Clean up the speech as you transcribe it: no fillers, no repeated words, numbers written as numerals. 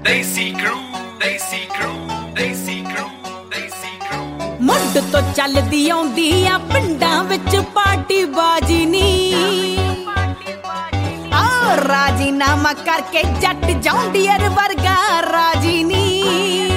ਦੇਸੀ ਕਰੂ ਦੇਸੀ ਕਰੂ ਦੇਸੀ ਕਰੂ ਦੇਸੀ ਕਰੂ ਮੁੱਢ ਤੋਂ ਚੱਲਦੀ ਆਉਂਦੀ ਆ ਪਿੰਡਾਂ ਵਿੱਚ ਪਾਰਟੀ ਬਾਜੀ ਨੀ ਆ ਰਾਜੀਨਾਮਾ ਕਰਕੇ ਜੱਟ ਜੌਂਡੀਅਰ ਵਰਗਾ ਰਾਜੀ ਨੀ